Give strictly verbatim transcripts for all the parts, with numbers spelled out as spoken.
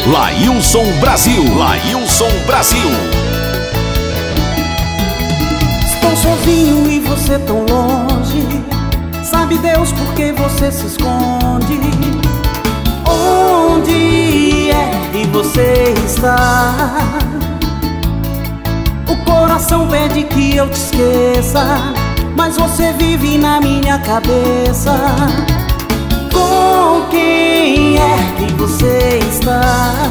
Lailson Brasil. Lailson Brasil. Estou sozinho e você tão longe. Sabe Deus por que você se esconde? Onde é que você está? O coração pede que eu te esqueça, mas você vive na minha cabeça. Com quem é que você está?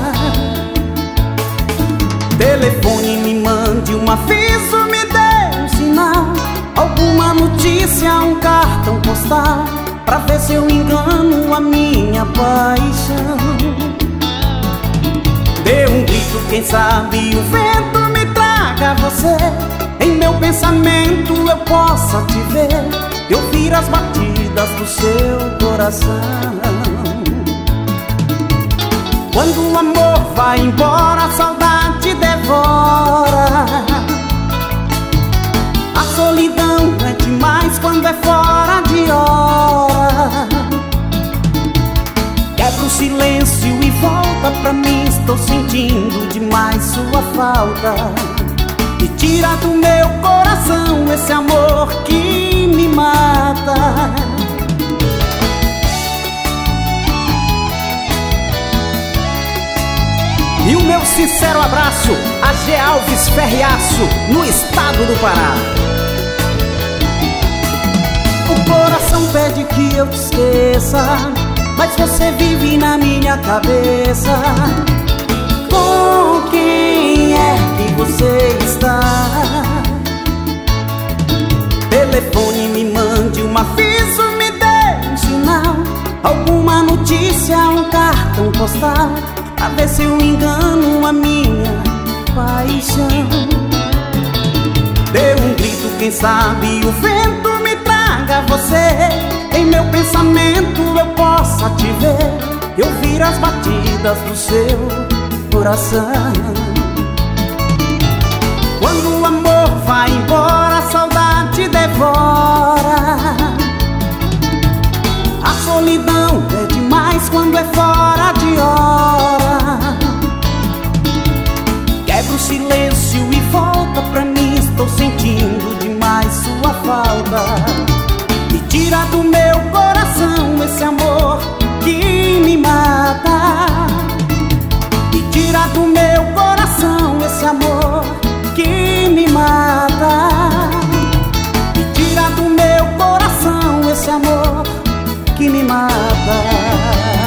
Telefone, me mande um aviso, me dê um sinal, alguma notícia, um cartão postal, pra ver se eu engano a minha paixão. Dê um grito, quem sabe o vento me traga você. Em meu pensamento eu possa te ver e ouvir as batidas do seu coração. Quando o amor vai embora, a saudade devora. A solidão é demais quando é fora de hora. Quebra o silêncio e volta pra mim, estou sentindo demais sua falta. E tira do meu coração esse amor que me mata. E o meu sincero abraço a G. Alves Ferriaço, no estado do Pará. O coração pede que eu te esqueça, mas você vive na minha cabeça. Com quem é que você está? Telefone, me mande um aviso, me dê um sinal, alguma notícia, um cartão postal, pra ver se eu engano a minha paixão. Dê um grito, quem sabe o vento me traga você. Em meu pensamento eu possa te ver e ouvir as batidas do seu coração. Quando o amor vai embora, a saudade devora. A solidão é demais quando é fora de hora. Quebra o silêncio e volta pra mim, estou sentindo demais sua falta. E tira do meu coração esse amor que me mata. E tira do meu coração esse amor que me mata. E tira do meu coração esse amor que me mata.